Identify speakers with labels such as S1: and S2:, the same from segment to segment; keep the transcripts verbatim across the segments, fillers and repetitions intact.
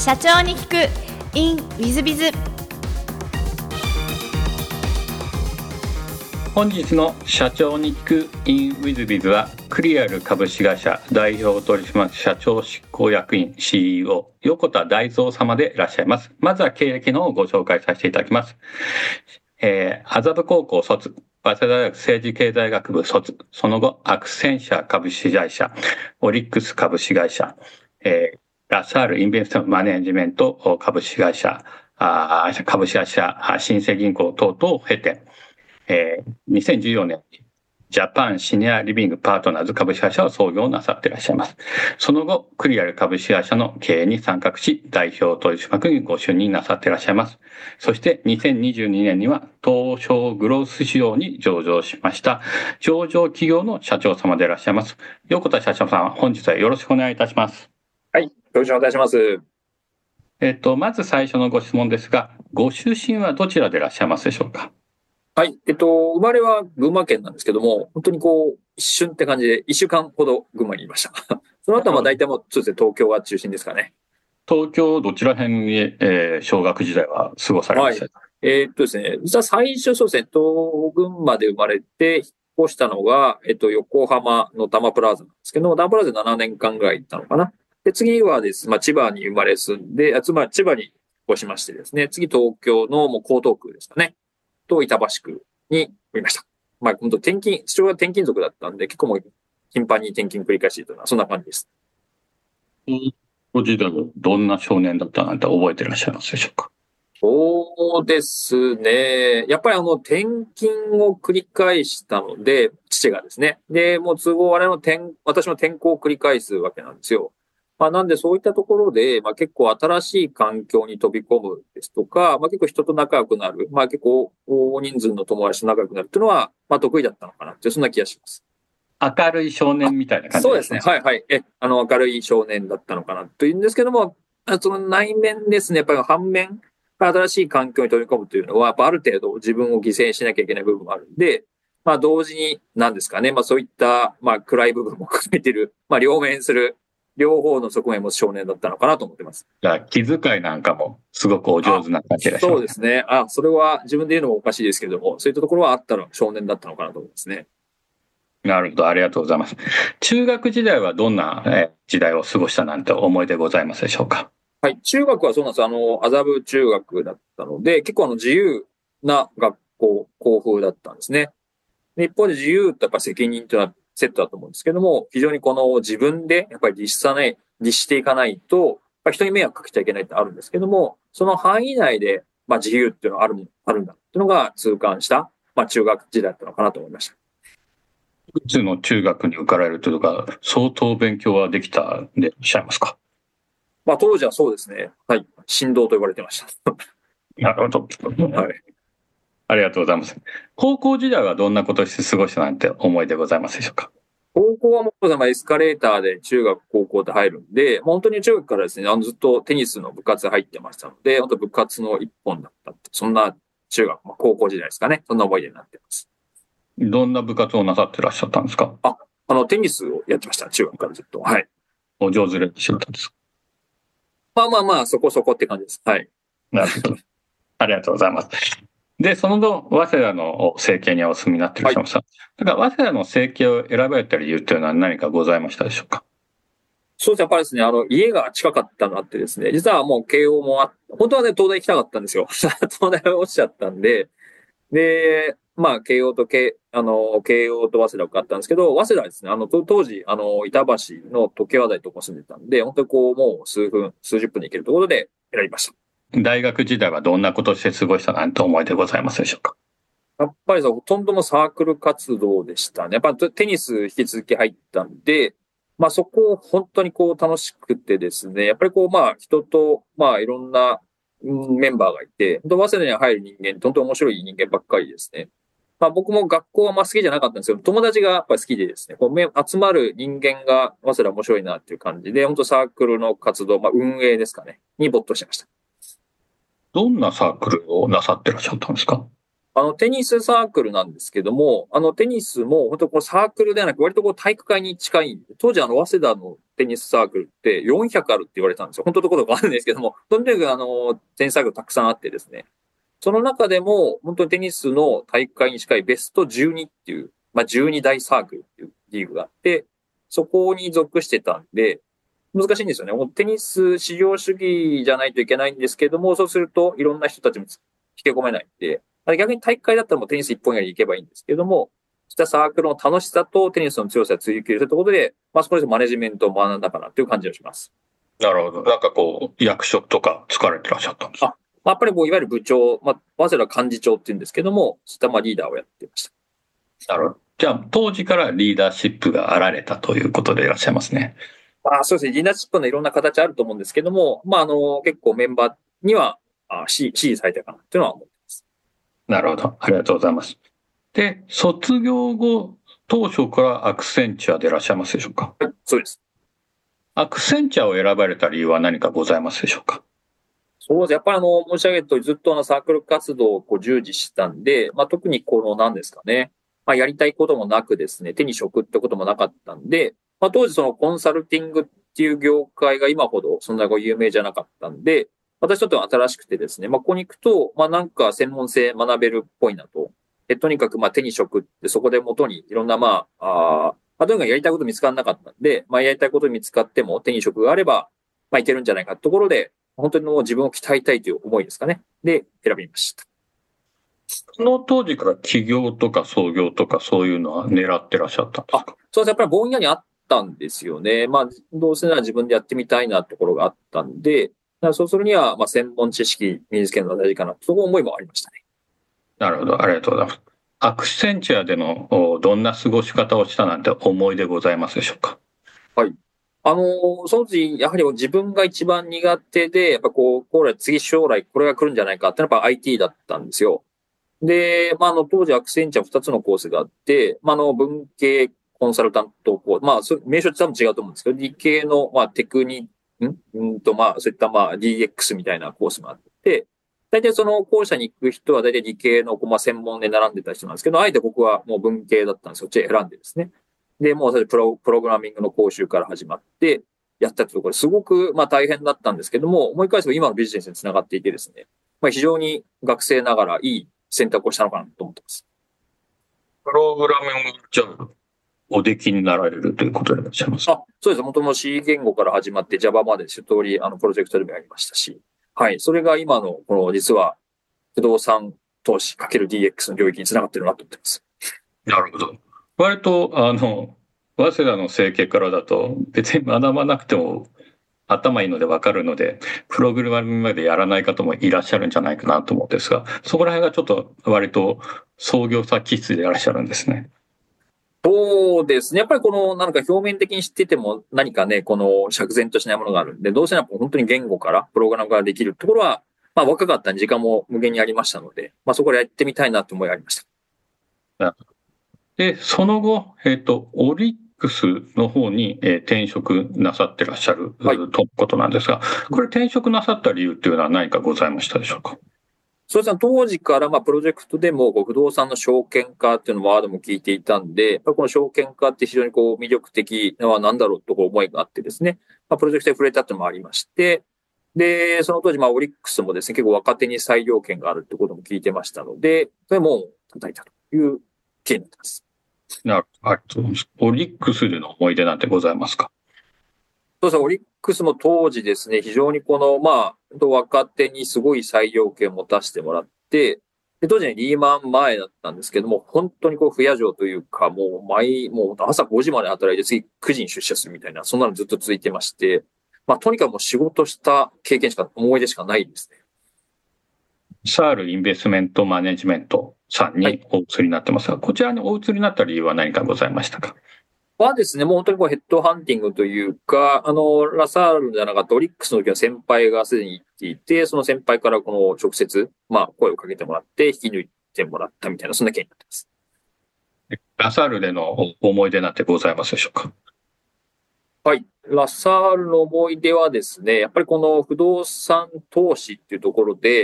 S1: 社長に聞く in ウィズビズ。
S2: 本日の社長に聞く in ウィズビズはクリアル株式会社代表取締役社長執行役員 シーイーオー 横田大蔵様でいらっしゃいます。まずは経歴のご紹介させていただきます。えー、麻布高校卒、早稲田大学政治経済学部卒、その後アクセンシャ株式会社、オリックス株式会社、えー、ラサールインベストマネジメント株式会社、あ株式会社新生銀行等々を経て、えー、にせんじゅうよねんにジャパンシニアリビングパートナーズ株式会社を創業なさっていらっしゃいます。その後、クリアル株式会社の経営に参画し、代表取締役にご就任なさっていらっしゃいます。そしてにせんにじゅうにねんには東証グロース市場に上場しました、上場企業の社長様でいらっしゃいます。横田社長さん、本日はよろしくお願いいたします。
S3: はい、よろしくお願いいたします。
S2: えっと、まず最初のご質問ですが、ご出身はどちらでいらっしゃいますでしょうか？
S3: はい。えっと、生まれは群馬県なんですけども、本当にこう、一瞬って感じで、一週間ほど群馬にいました。その後はまあ大体もう、そうですね、東京が中心ですかね。
S2: 東京どちら辺に、えー、小学時代は過ごされました？はい、
S3: えー、っとですね、実は最初そうですね、東群馬で生まれて、引っ越したのが、えっと、横浜の多摩プラザなんですけども、多摩プラザでななねんかんぐらい行ったのかな。で、次はですね、まあ、千葉に生まれ住んで、あつまり千葉に引っ越しましてですね、次東京のもう江東区ですかね。と板橋区におりました。まあ、本当転勤、父親は転勤族だったんで、結構もう頻繁に転勤繰り返していたのは、そんな感じです。
S2: ご時代どんな少年だったなんて覚えていらっしゃいますでしょうか？
S3: そうですね。やっぱりあの、転勤を繰り返したので、父がですね。で、もう都合あれの転、私も転校を繰り返すわけなんですよ。まあ、なんでそういったところで、まあ、結構新しい環境に飛び込むですとか、まあ、結構人と仲良くなる、まあ、結構大人数の友達と仲良くなるっていうのは、まあ、得意だったのかなって、そんな気がします。
S2: 明るい少年みたいな感じ
S3: ですか？そうですね。はいはい。え、あの、明るい少年だったのかなというんですけども、その内面ですね、やっぱり反面、新しい環境に飛び込むというのは、やっぱある程度自分を犠牲にしなきゃいけない部分もあるんで、まあ同時に何ですかね、まあそういった、まあ暗い部分も含めている、まあ両面する、両方の側面も少年だったのかなと思ってます。
S2: じゃあ気遣いなんかもすごくお上手な感じでしょう。
S3: そうですね。あ、それは自分で言うのもおかしいですけれども、そういったところはあったの少年だったのかなと思いますね。
S2: なるほど、ありがとうございます。中学時代はどんな時代を過ごしたなんて思い出ございますでしょうか？
S3: はい。中学はそうなんです。あの、麻布中学だったので、結構あの自由な学校、校風だったんですね。で一方で自由ってやっぱ責任というのはセットだと思うんですけども、非常にこの自分でやっぱり律さない、律していかないと、人に迷惑かけちゃいけないってあるんですけども、その範囲内で、まあ自由っていうのはある、あるんだっていうのが痛感した、まあ中学時代だったのかなと思いました。
S2: いくつの中学に受かられるというか、相当勉強はできたんでいらっしゃいますか？
S3: まあ当時はそうですね。はい。神童と呼ばれてました。
S2: なるほど。
S3: はい。
S2: ありがとうございます。高校時代はどんなことして過ごしたなんて思い出ございますでしょうか？
S3: 高校はもうエスカレーターで中学、高校で入るんで、本当に中学からですね、あのずっとテニスの部活入ってましたので、本当部活の一本だったって、そんな中学、まあ、高校時代ですかね。そんな思い出になっています。
S2: どんな部活をなさってらっしゃったんですか？
S3: あ、あの、テニスをやってました。中学からずっと。はい。
S2: お上手でいらっしゃったんですか？
S3: まあまあまあ、そこそこって感じです。はい。
S2: なるほど。ありがとうございます。で、その後、早稲田の政経にお住みになっていらっしゃいました。はい、だから、早稲田の政経を選ばれた理由というのは何かございましたでしょうか？
S3: そうですね。やっぱりですね、あの、家が近かったのあってですね、実はもう慶応もあ、本当はね、東大行きたかったんですよ。東大落ちちゃったんで、で、まあ、慶応と慶、あの、慶応と早稲田受かったんですけど、早稲田はですね、あの、当時、あの、板橋の時計和台とこ住んでたんで、本当にこう、もう数分、数十分で行けるところで選びました。
S2: 大学時代はどんなことをして過ごしたなんて思いでございますでしょうか？
S3: やっぱりほとんどのサークル活動でしたね。やっぱテニス引き続き入ったんで、まあそこを本当にこう楽しくてですね、やっぱりこうまあ人とまあいろんなメンバーがいて、本当早稲田に入る人間って本当に面白い人間ばっかりですね。まあ僕も学校はまあ好きじゃなかったんですけど、友達がやっぱり好きでですね、こう集まる人間が早稲田面白いなっていう感じで、本当サークルの活動、まあ運営ですかね、に没頭してました。
S2: どんなサークルをなさってらっしゃったんですか？
S3: あの、テニスサークルなんですけども、あの、テニスも、本当こうサークルではなく、割とこう体育会に近い。当時あの、早稲田のテニスサークルってよんひゃくあるって言われたんですよ。本当のところかわかんないですけども、とにかくあの、テニスサークルたくさんあってですね。その中でも、本当にテニスの体育会に近いベストじゅうにっていう、まあ、じゅうに大サークルっていうリーグがあって、そこに属してたんで、難しいんですよね。テニス至上主義じゃないといけないんですけども、そうするといろんな人たちも引き込めないんで、逆に体育会だったらもうテニス一本やり行けばいいんですけども、したサークルの楽しさとテニスの強さを追求するということで、まあそこでマネジメントを学んだかなという感じがします。
S2: なるほど。なんかこう、役職とか疲れてらっしゃったんですか？
S3: あ、まあ、やっぱりこう、いわゆる部長、まあ、早稲田幹事長って言うんですけども、そういったまあリーダーをやってました。
S2: なるほど。じゃあ、当時からリーダーシップがあられたということでいらっしゃいますね。
S3: まあ、そうですね。リーダーシップのいろんな形あると思うんですけども、まあ、あの、結構メンバーには、あ支持されたかなというのは思ってます。
S2: なるほど。ありがとうございます。で、卒業後、当初からアクセンチュアでいらっしゃいますでしょうか？
S3: はい、そうです。
S2: アクセンチュアを選ばれた理由は何かございますでしょうか？
S3: そうです。やっぱりあの、申し上げた通り、ずっとあのサークル活動をこう従事したんで、まあ特にこの何ですかね。まあやりたいこともなくですね、手に職ってこともなかったんで、まあ当時そのコンサルティングっていう業界が今ほどそんなご有名じゃなかったんで、私とっては新しくてですね、まあここに行くと、まあなんか専門性学べるっぽいなと。えとにかくまあ手に職ってそこで元にいろんなまあ、あまあとにかくやりたいこと見つからなかったんで、まあやりたいこと見つかっても手に職があれば、まあいけるんじゃないかってところで、本当にもう自分を鍛えたいという思いですかね。で、選びました。
S2: その当時から起業とか創業とかそういうのは狙ってらっしゃったんですか？
S3: そうです。やっぱりぼんやりあったんですよね。まあ、どうせなら自分でやってみたいなところがあったんで、そうするには、まあ、専門知識身につけるのが大事かな、そういう思いもありましたね。
S2: なるほど。ありがとうございます。アクセンチュアでのどんな過ごし方をしたなんて思い出ございますでしょうか？
S3: はい。あの、その時、やはり自分が一番苦手で、やっぱこう、これ次将来これが来るんじゃないかってのはやっぱ アイティー だったんですよ。で、まあ、あの、当時アクセンチャーふたつのコースがあって、まあ、あの、文系コンサルタントコース、まあ、名称って多分違うと思うんですけど、理系の、まあ、テクニ、んうんと、まあ、そういった、まあ、ディーエックス みたいなコースもあって、大体その校舎に行く人は大体理系の、まあ、専門で並んでた人なんですけど、あえて僕はもう文系だったんですよ。そっち選んでですね。で、もうそれプロ、プログラミングの講習から始まって、やったってところですごく、まあ、大変だったんですけども、思い返せば今のビジネスにつながっていてですね、まあ、非常に学生ながらいい選択をしたのかなと思ってます。
S2: プログラミングじゃおできになられるということでいらっしゃいますか？
S3: あ、そうです。元々 C 言語から始まって Java まで一通りあのプロジェクトでもやりましたし、はい。それが今のこの実は不動産投資 ×ディーエックス の領域につながってるなと思ってます。
S2: なるほど。割とあの早稲田の整形からだと別に学ばなくても頭いいので分かるので、プログラミングまでやらない方もいらっしゃるんじゃないかなと思うんですが、そこら辺がちょっと割と創業者気質でいらっしゃるんですね。
S3: そうですね。やっぱりこの、なんか表面的に知ってても何かね、この釈然としないものがあるんで、どうせなら本当に言語から、プログラムからできるところは、まあ若かったんで時間も無限にありましたので、まあそこでやってみたいなと思いがありました。
S2: で、その後、えっと、オリックスの方に、えー、転職なさってらっしゃる、はい、ということなんですが、これ転職なさった理由っていうのは何かございましたでしょうか？
S3: そうですね。当時から、まあ、プロジェクトでも、不動産の証券化っていうのワードも聞いていたんで、やっぱこの証券化って非常にこう魅力的なのは何だろうと思いがあってですね、まあ、プロジェクトで触れたっていうのもありまして、で、その当時、まあ、オリックスもですね、結構若手に採用権があるってことも聞いてましたので、それも叩いたという経緯になってます。
S2: なるほど。オリックスでの思い出なんてございますか？
S3: そうですね、オリックスも当時ですね、非常にこの、まあ、若手にすごい採用権を持たせてもらって、で当時ね、リーマン前だったんですけども、本当にこう、不夜城というか、もう毎、もう朝ごじまで働いて、次くじに出社するみたいな、そんなのずっと続いてまして、まあ、とにかくもう仕事した経験しか、思い出しかないですね。
S2: サールインベストメントマネジメントさんにお移りになってますが、はい、こちらにお移りになった理由は何かございましたか？
S3: はですね、もう本当にこうヘッドハンティングというか、あの、ラサールじゃなかったオリックスの時は先輩がすでに行っていて、その先輩からこの直接、まあ声をかけてもらって引き抜いてもらったみたいな、そんな経緯になってます。
S2: ラサールでの思い出なんてございますでしょうか？
S3: はい。ラサールの思い出はですね、やっぱりこの不動産投資っていうところで、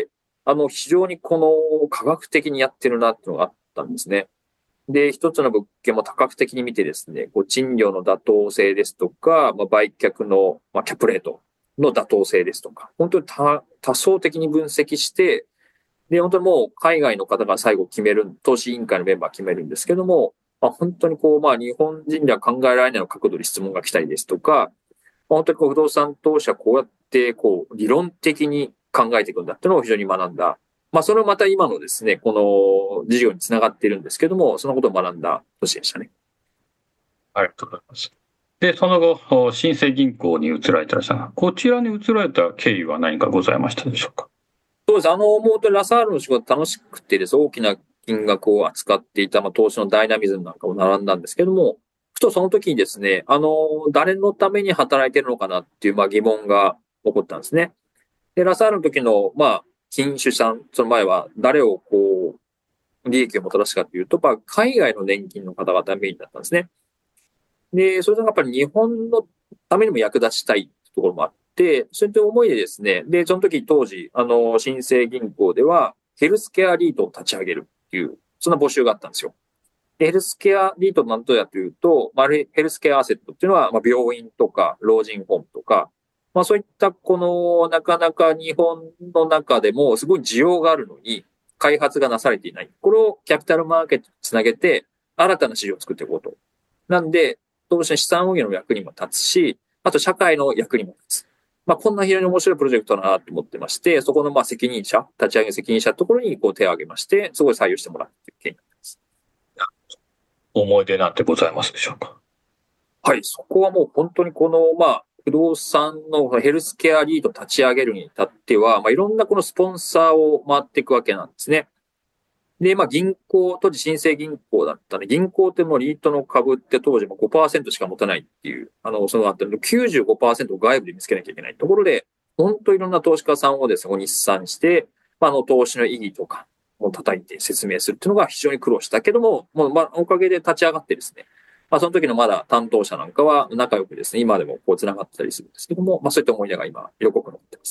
S3: あの、非常にこの科学的にやってるなっていうのがあったんですね。で、一つの物件も多角的に見てですね、こう賃料の妥当性ですとか、まあ、売却の、まあ、キャップレートの妥当性ですとか、本当に多、多層的に分析して、で、本当にもう海外の方が最後決める、投資委員会のメンバー決めるんですけども、まあ、本当にこう、まあ日本人では考えられないの角度で質問が来たりですとか、本当にこう不動産投資はこうやってこう理論的に考えていくんだっていうのを非常に学んだ。まあそれをまた今のですね、この事業につながっているんですけども、そのことを学んだ年でしたね。
S2: ありがとうございます。で、その後、新生銀行に移られてらっしゃるが、こちらに移られた経緯は何かございましたでしょうか？
S3: そうです。あの、もうラサールの仕事楽しくてです、大きな金額を扱っていた、まあ、投資のダイナミズムなんかを並んだんですけども、ふとその時にですね、あの、誰のために働いてるのかなっていう、まあ、疑問が起こったんですね。で、ラサールの時の、まあ、金主さん、その前は誰をこう、利益をもたらすかというと、まあ、海外の年金の方々がメインだったんですね。で、それがやっぱり日本のためにも役立ちたいところもあって、そういった思いでですね、で、その時当時、あの、新生銀行では、ヘルスケアリートを立ち上げるっていう、そんな募集があったんですよ。でヘルスケアリートなんとやというと、まあ、ヘルスケアアセットっていうのは、まあ、病院とか、老人ホームとか、まあそういったこの、なかなか日本の中でもすごい需要があるのに、開発がなされていない。これをキャピタルマーケットにつなげて、新たな市場を作っていこうと。なんで、当社資産運用の役にも立つし、あと社会の役にも立つ。まあこんな非常に面白いプロジェクトだなと思ってまして、そこのまあ責任者、立ち上げ責任者のところにこう手を挙げまして、すごい採用してもらうという経緯になってます。
S2: 思い出なんてございますでしょうか？
S3: はい、そこはもう本当にこの、まあ、不動産のヘルスケアリート立ち上げるに至っては、まあ、いろんなこのスポンサーを回っていくわけなんですね。で、まあ、銀行、当時新生銀行だったんで、銀行ってもうリートの株って当時も ごパーセント しか持たないっていう、あの、そのあったの きゅうじゅうごパーセント を外部で見つけなきゃいけないところで、本当いろんな投資家さんをですね、日産して、まあ、あの、投資の意義とかを叩いて説明するっていうのが非常に苦労したけども、もう、まあ、おかげで立ち上がってですね、まあ、その時のまだ担当者なんかは仲良くですね、今でもこう繋がってたりするんですけども、まあ、そういった思い出が今、色濃く残っています。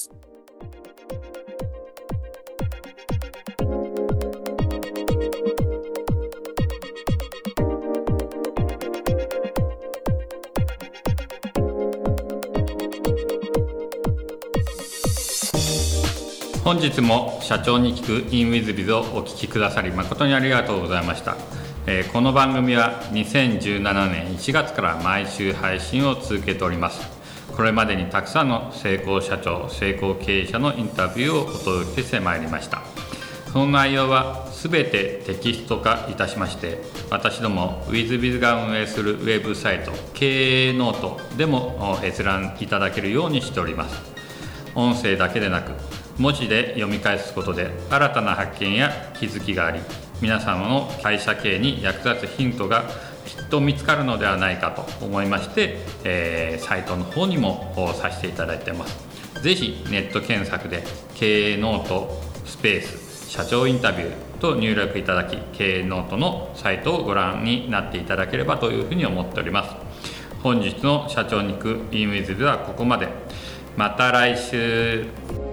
S2: 本日も社長に聞く インウィズビズ をお聞きくださり誠にありがとうございました。えー、この番組はにせんじゅうななねんいちがつから毎週配信を続けております。これまでにたくさんの成功社長、成功経営者のインタビューをお届けしてまいりました。その内容はすべてテキスト化いたしまして、私ども ウィズビズ が運営するウェブサイト経営ノートでも閲覧いただけるようにしております。音声だけでなく文字で読み返すことで新たな発見や気づきがあり、皆様の会社経営に役立つヒントがきっと見つかるのではないかと思いまして、えー、サイトの方にもさせていただいています。ぜひネット検索で経営ノートスペース社長インタビューと入力いただき、経営ノートのサイトをご覧になっていただければというふうに思っております。本日の社長に行く インウィズではここまで。また来週。